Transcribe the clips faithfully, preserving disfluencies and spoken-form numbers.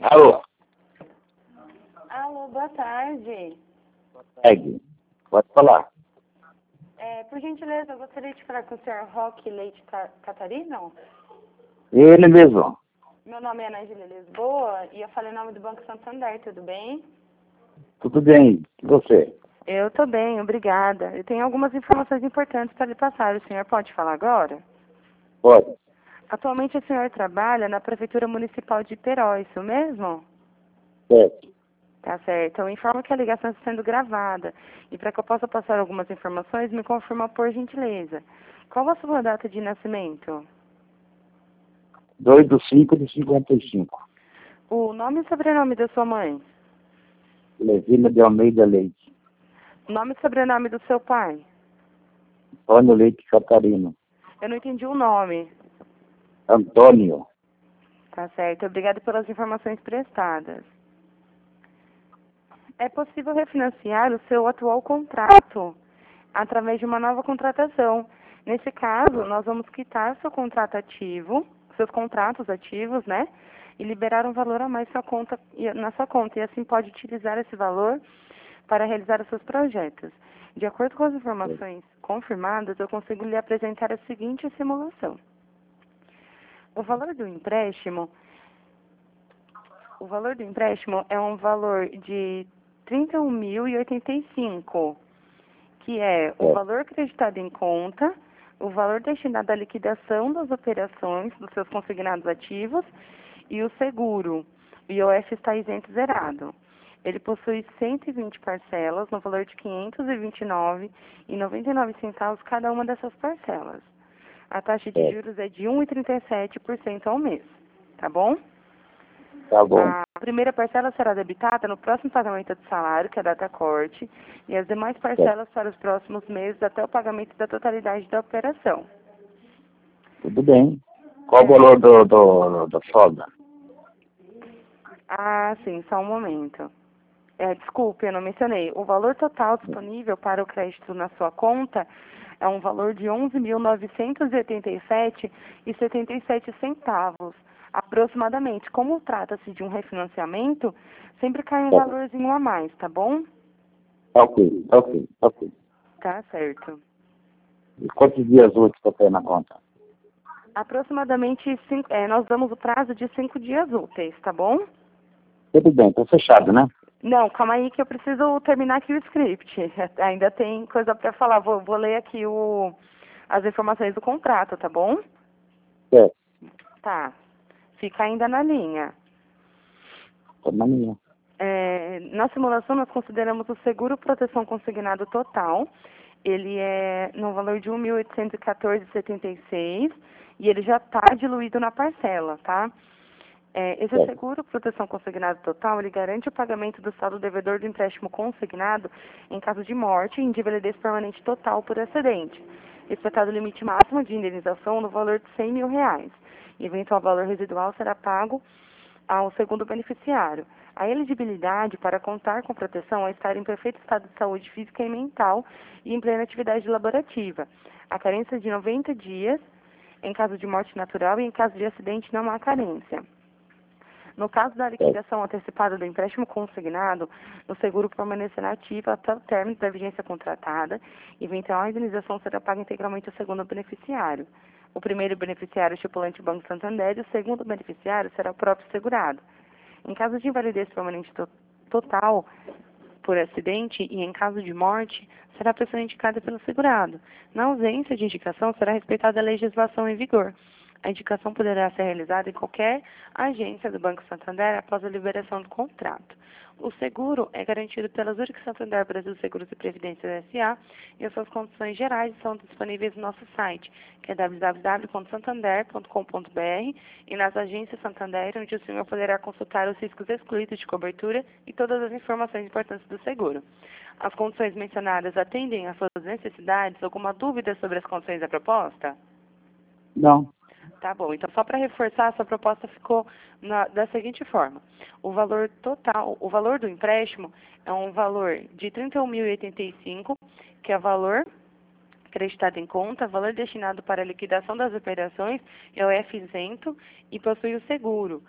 Alô? Alô, boa tarde. Segue. Pode falar. É, por gentileza, eu gostaria de falar com o senhor Roque Leite Ca- Catarino. Ele mesmo. Meu nome é Anagília Lisboa e eu falei em nome do Banco Santander, tudo bem? Tudo bem. E você? Eu tô bem, obrigada. Eu tenho algumas informações importantes para lhe passar. O senhor pode falar agora? Pode. Atualmente o senhor trabalha na Prefeitura Municipal de Iperó, isso mesmo? Certo. Tá certo. Eu informo que a ligação está sendo gravada. E para que eu possa passar algumas informações, me confirma por gentileza. Qual a sua data de nascimento? dois do cinco de cinquenta e cinco. O nome e sobrenome da sua mãe? Levina de Almeida Leite. Nome e sobrenome do seu pai? Antônio Leite Catarino. Eu não entendi o nome. Antônio. Tá certo. Obrigada pelas informações prestadas. É possível refinanciar o seu atual contrato através de uma nova contratação. Nesse caso, nós vamos quitar seu contrato ativo, seus contratos ativos, né? E liberar um valor a mais sua conta, na sua conta. E assim pode utilizar esse valor para realizar os seus projetos. De acordo com as informações confirmadas, eu consigo lhe apresentar a seguinte simulação. O valor do empréstimo, o valor do empréstimo é um valor de trinta e um mil e oitenta e cinco, que é o valor acreditado em conta, o valor destinado à liquidação das operações dos seus consignados ativos e o seguro. O I O F está isento zerado. Ele possui cento e vinte parcelas no valor de quinhentos e vinte e nove reais e noventa e nove centavos cada uma dessas parcelas. A taxa de juros é de um vírgula trinta e sete por cento ao mês, tá bom? Tá bom. A primeira parcela será debitada no próximo pagamento do salário, que é a data corte, e as demais parcelas para os próximos meses até o pagamento da totalidade da operação. Tudo bem. Qual o valor do, do, do folga? Ah, sim, só um momento. É, desculpe, eu não mencionei. O valor total disponível para o crédito na sua conta é um valor de onze mil novecentos e oitenta e sete reais e setenta e sete centavos, aproximadamente. Como trata-se de um refinanciamento, sempre cai um Tá. valorzinho a mais, tá bom? Ok, ok, ok. Tá certo. E quantos dias úteis para ter na conta? Aproximadamente, cinco, é, nós damos o prazo de cinco dias úteis, tá bom? Tudo bem, tá fechado, né? Não, calma aí que eu preciso terminar aqui o script. Ainda tem coisa para falar. Vou, vou ler aqui o, as informações do contrato, tá bom? Certo. Tá. Fica ainda na linha. Tô na minha. É, na simulação, nós consideramos o seguro proteção consignado total. Ele é no valor de um mil oitocentos e quatorze reais e setenta e seis centavos e ele já está diluído na parcela, tá? É, esse Certo. seguro proteção consignado total, ele garante o pagamento do saldo devedor do empréstimo consignado em caso de morte e invalidez permanente total por acidente. Respeitado o limite máximo de indenização no valor de cem mil reais. E eventual valor residual será pago ao segundo beneficiário. A elegibilidade para contar com proteção é estar em perfeito estado de saúde física e mental e em plena atividade laborativa. A carência de noventa dias em caso de morte natural e em caso de acidente não há carência. No caso da liquidação antecipada do empréstimo consignado, o seguro permanecerá ativo até o término da vigência contratada e eventual indenização será paga integralmente ao segundo beneficiário. O primeiro beneficiário é o estipulante Banco Santander e o segundo beneficiário será o próprio segurado. Em caso de invalidez permanente to total por acidente e em caso de morte, será a pessoa indicada pelo segurado. Na ausência de indicação, será respeitada a legislação em vigor. A indicação poderá ser realizada em qualquer agência do Banco Santander após a liberação do contrato. O seguro é garantido pela Zurich Santander Brasil Seguros e Previdência S A e as suas condições gerais são disponíveis no nosso site, que é w w w ponto santander ponto com ponto b r e nas agências Santander, onde o senhor poderá consultar os riscos excluídos de cobertura e todas as informações importantes do seguro. As condições mencionadas atendem às suas necessidades? Alguma dúvida sobre as condições da proposta? Não. Tá bom, então só para reforçar, essa proposta ficou na, da seguinte forma. O valor total, o valor do empréstimo é um valor de trinta e um mil e oitenta e cinco, que é o valor acreditado em conta, valor destinado para a liquidação das operações, é o F isento e possui o seguro.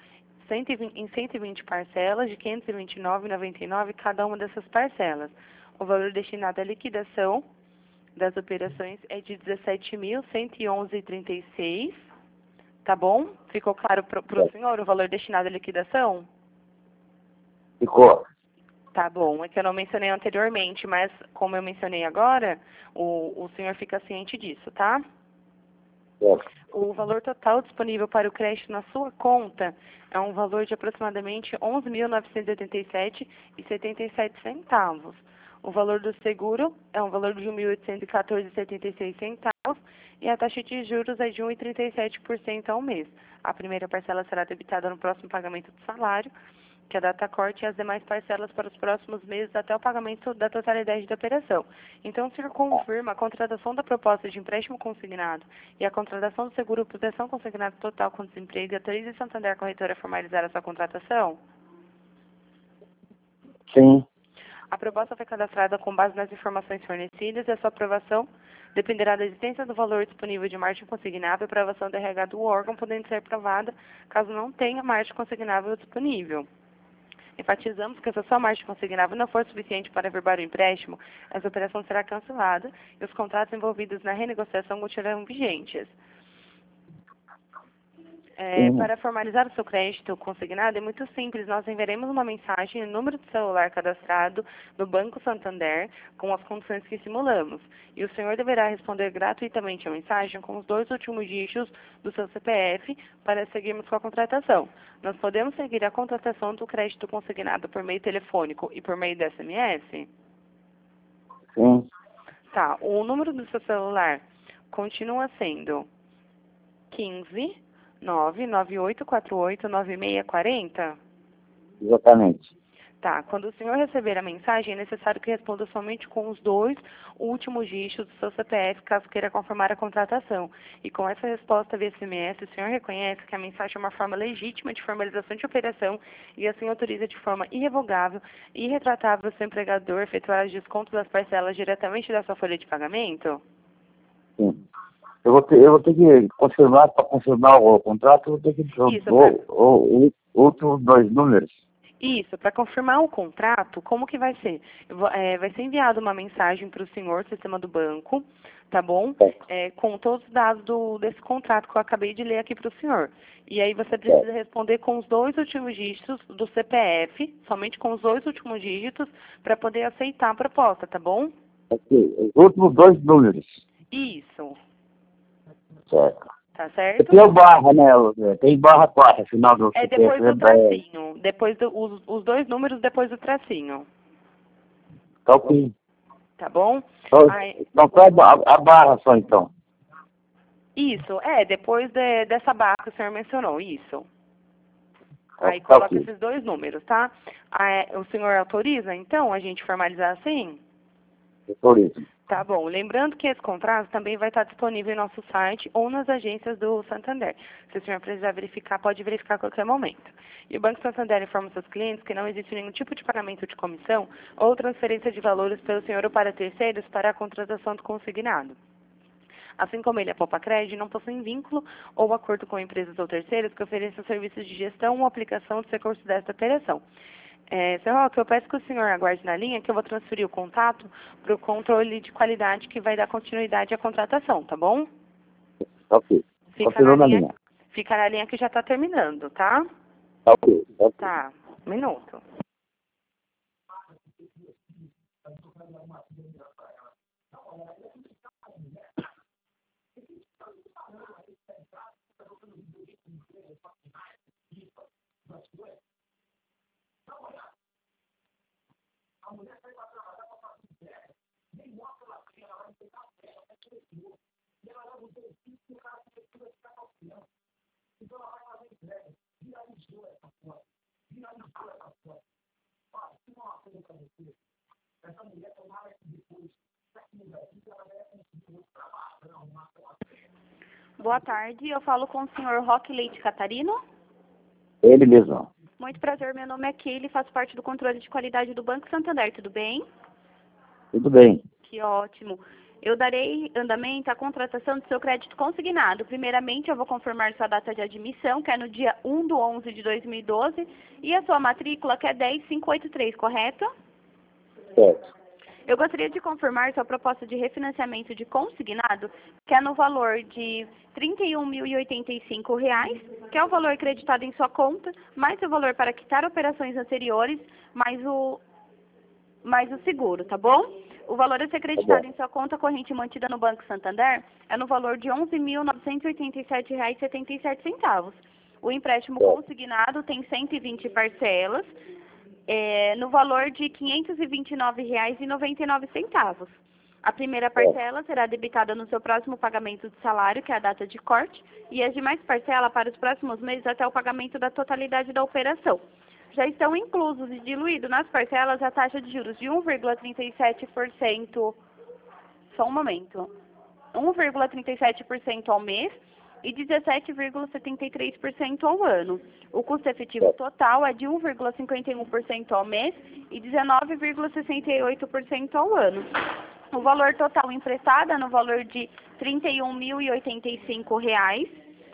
cento e vinte, em cento e vinte parcelas de quinhentos e vinte e nove reais e noventa e nove centavos cada uma dessas parcelas. O valor destinado à liquidação das operações é de dezessete mil cento e onze reais e trinta e seis centavos, tá bom? Ficou claro para o senhor o valor destinado à liquidação? Ficou. Tá bom, é que eu não mencionei anteriormente, mas como eu mencionei agora, o, o senhor fica ciente disso, tá? Certo. O valor total disponível para o crédito na sua conta é um valor de aproximadamente onze mil novecentos e oitenta e sete reais e setenta e sete centavos. O valor do seguro é um valor de mil oitocentos e quatorze reais e setenta e seis centavos e a taxa de juros é de um vírgula trinta e sete por cento ao mês. A primeira parcela será debitada no próximo pagamento do salário, que é a data corte, e as demais parcelas para os próximos meses até o pagamento da totalidade da operação. Então, o senhor confirma a contratação da proposta de empréstimo consignado e a contratação do seguro proteção consignado total com desemprego e autoriza a Santander Corretora a formalizar a sua contratação? Sim. A proposta foi cadastrada com base nas informações fornecidas e a sua aprovação dependerá da existência do valor disponível de margem consignável para aprovação do R H do órgão, podendo ser aprovada caso não tenha margem consignável disponível. Enfatizamos que se a sua margem consignável não for suficiente para averbar o empréstimo, essa operação será cancelada e os contratos envolvidos na renegociação continuarão vigentes. É, Uhum. para formalizar o seu crédito consignado é muito simples. Nós enviaremos uma mensagem no número de celular cadastrado no Banco Santander com as condições que simulamos. E o senhor deverá responder gratuitamente a mensagem com os dois últimos dígitos do seu C P F para seguirmos com a contratação. Nós podemos seguir a contratação do crédito consignado por meio telefônico e por meio do S M S? Sim. Tá. O número do seu celular continua sendo quinze, nove nove oito quatro oito nove seis quatro zero? Exatamente. Tá. Quando o senhor receber a mensagem, é necessário que responda somente com os dois últimos dígitos do seu C P F, caso queira confirmar a contratação. E com essa resposta via S M S, o senhor reconhece que a mensagem é uma forma legítima de formalização de operação e assim autoriza de forma irrevogável e irretratável o seu empregador a efetuar os descontos das parcelas diretamente da sua folha de pagamento? Sim. Eu vou ter, eu vou ter que confirmar, para confirmar o contrato, eu vou ter que Isso, ou, ou, ou, outros dois números. Isso, para confirmar o contrato, como que vai ser? Eu vou- é, vai ser enviada uma mensagem para o senhor, sistema do banco, tá bom? Certo. É, com todos os dados do, desse contrato que eu acabei de ler aqui para o senhor. E aí você precisa responder com os dois últimos dígitos do C P F, somente com os dois últimos dígitos, para poder aceitar a proposta, tá bom? Ok. Os últimos dois números. Isso, Certo. tá E certo? tem o barra, né? o- Tem barra quatro, afinal do É C P F. depois do É, tracinho, depois do, os, os dois números depois do tracinho, tá ok. tá bom? Então, Aí, então só a, ba- a barra só, então. isso, é, depois de- dessa barra que o senhor mencionou, isso. Tá, Aí tá coloca ok. esses dois números, tá? Ah, o senhor autoriza, então, a gente formalizar assim? Por isso. Tá bom. Lembrando que esse contrato também vai estar disponível em nosso site ou nas agências do Santander. Se o senhor precisar verificar, pode verificar a qualquer momento. E o Banco Santander informa seus clientes que não existe nenhum tipo de pagamento de comissão ou transferência de valores pelo senhor ou para terceiros para a contratação do consignado. Assim como ele, a Poupa Crédito, não possui vínculo ou acordo com empresas ou terceiros que ofereçam serviços de gestão ou aplicação do recurso desta operação. É, senhor Roque, eu peço que o senhor aguarde na linha que eu vou transferir o contato para o controle de qualidade que vai dar continuidade à contratação, tá bom? Tá ok. Fica Continuou na na linha, linha. fica na linha que já está terminando, tá? Tá ok. Tá ok. Tá, um minuto. Boa tarde, eu falo com o senhor Roque Leite Catarino. Ele mesmo. Muito prazer, meu nome é Keile, faço parte do controle de qualidade do Banco Santander, tudo bem? Tudo bem. Que ótimo. Eu darei andamento à contratação do seu crédito consignado. Primeiramente, eu vou confirmar sua data de admissão, que é no dia um de onze de dois mil e doze, e a sua matrícula, que é dez mil quinhentos e oitenta e três, correto? Certo. Eu gostaria de confirmar sua proposta de refinanciamento de consignado, que é no valor de trinta e um mil e oitenta e cinco reais, que é o valor acreditado em sua conta, mais o valor para quitar operações anteriores, mais o, mais o seguro, tá bom? O valor a ser acreditado Tá em sua conta corrente mantida no Banco Santander é no valor de onze mil novecentos e oitenta e sete reais e setenta e sete centavos. O empréstimo Certo. consignado tem cento e vinte parcelas, é, no valor de quinhentos e vinte e nove reais e noventa e nove centavos. A primeira parcela será debitada no seu próximo pagamento de salário, que é a data de corte, e as demais parcelas para os próximos meses até o pagamento da totalidade da operação. Já estão inclusos e diluídos nas parcelas a taxa de juros de um vírgula trinta e sete por cento, só um momento, um vírgula trinta e sete por cento ao mês e dezessete vírgula setenta e três por cento ao ano. O custo efetivo total é de um vírgula cinquenta e um por cento ao mês e dezenove vírgula sessenta e oito por cento ao ano. O valor total emprestado é no valor de trinta e um mil e oitenta e cinco reais.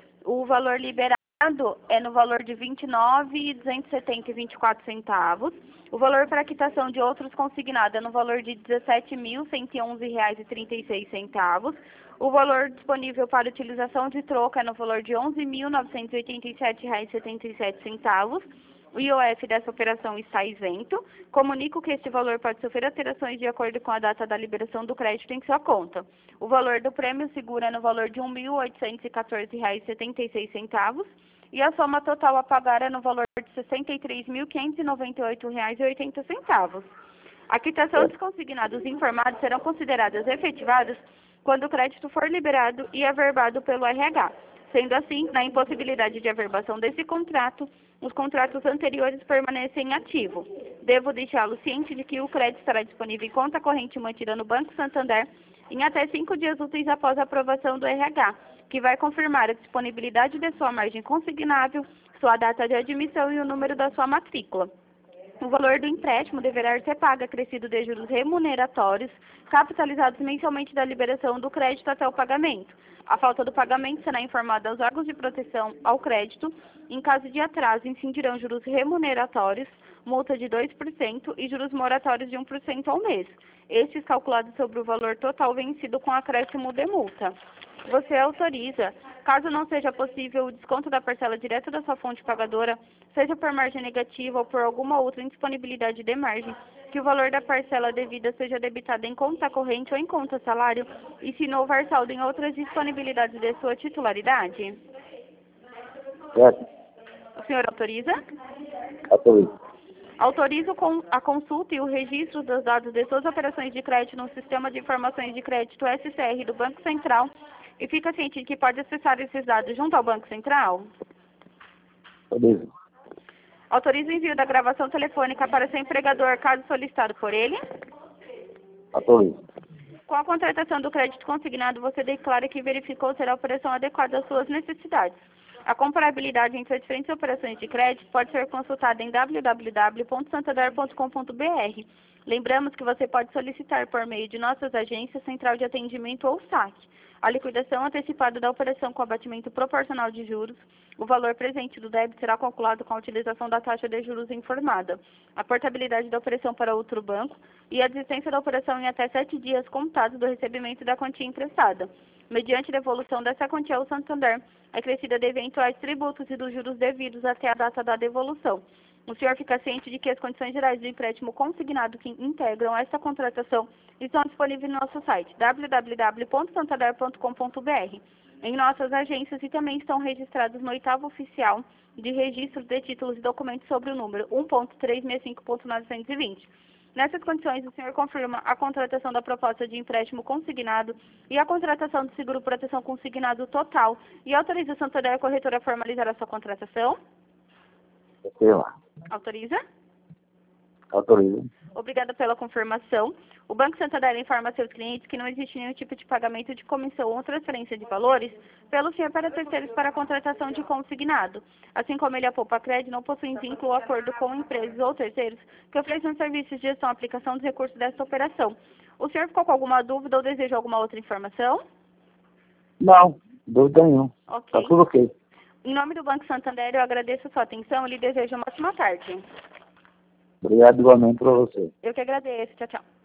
O valor liberado é no valor de vinte e nove mil duzentos e setenta e vinte e quatro centavos. O valor para quitação de outros consignados é no valor de dezessete mil cento e onze reais e trinta e seis centavos. O valor disponível para utilização de troca é no valor de onze mil novecentos e oitenta e sete reais e setenta e sete centavos. O I O F dessa operação está isento. Comunico que este valor pode sofrer alterações de acordo com a data da liberação do crédito em sua conta. O valor do prêmio seguro é no valor de um mil oitocentos e quatorze reais e setenta e seis centavos. E a soma total a pagar é no valor de sessenta e três mil quinhentos e noventa e oito reais e oitenta centavos. A quitação dos consignados informados serão consideradas efetivadas quando o crédito for liberado e averbado pelo R H. Sendo assim, na impossibilidade de averbação desse contrato, os contratos anteriores permanecem ativos. Devo deixá-lo ciente de que o crédito estará disponível em conta corrente mantida no Banco Santander em até cinco dias úteis após a aprovação do R H, que vai confirmar a disponibilidade de sua margem consignável, sua data de admissão e o número da sua matrícula. O valor do empréstimo deverá ser pago acrescido de juros remuneratórios, capitalizados mensalmente da liberação do crédito até o pagamento. A falta do pagamento será informada aos órgãos de proteção ao crédito. Em caso de atraso, incidirão juros remuneratórios, multa de dois por cento e juros moratórios de um por cento ao mês. Estes calculados sobre o valor total vencido com acréscimo de multa. Você autoriza, caso não seja possível o desconto da parcela direta da sua fonte pagadora, seja por margem negativa ou por alguma outra indisponibilidade de margem, que o valor da parcela devida seja debitado em conta corrente ou em conta salário, e se não houver saldo em outras disponibilidades de sua titularidade? Certo. O senhor autoriza? Autorizo. Autorizo com a consulta e o registro dos dados de suas operações de crédito no Sistema de Informações de Crédito S C R do Banco Central e fica ciente de que pode acessar esses dados junto ao Banco Central? Autorizo. Autoriza o envio da gravação telefônica para seu empregador, caso solicitado por ele? Autorizo. Com a contratação do crédito consignado, você declara que verificou ser a operação adequada às suas necessidades. A comparabilidade entre as diferentes operações de crédito pode ser consultada em w w w ponto santander ponto com ponto b r. Lembramos que você pode solicitar por meio de nossas agências, central de atendimento ou saque a liquidação antecipada da operação com abatimento proporcional de juros. O valor presente do débito será calculado com a utilização da taxa de juros informada, a portabilidade da operação para outro banco e a desistência da operação em até sete dias contados do recebimento da quantia emprestada. Mediante devolução dessa quantia ao Santander, acrescida de eventuais tributos e dos juros devidos até a data da devolução. O senhor fica ciente de que as condições gerais do empréstimo consignado que integram esta contratação estão disponíveis no nosso site w w w ponto santander ponto com ponto b r, em nossas agências, e também estão registrados no oitavo oficial de registro de títulos e documentos sobre o número um ponto trezentos e sessenta e cinco ponto novecentos e vinte. Nessas condições, o senhor confirma a contratação da proposta de empréstimo consignado e a contratação do seguro proteção consignado total e autoriza o Santander Corretora a formalizar a sua contratação? Confirma. Autoriza? Autorizo. Obrigada pela confirmação. O Banco Santander informa a seus clientes que não existe nenhum tipo de pagamento de comissão ou transferência de valores pelo senhor para terceiros para a contratação de consignado. Assim como ele, a Poupa Crédito, não possui vínculo ou acordo com empresas ou terceiros que ofereçam serviços de gestão e aplicação dos recursos desta operação. O senhor ficou com alguma dúvida ou deseja alguma outra informação? Não, dúvida nenhuma. Ok. Tá tudo ok. Em nome do Banco Santander, eu agradeço a sua atenção e lhe desejo uma ótima tarde. Obrigado igualmente para você. Eu que agradeço. Tchau, tchau.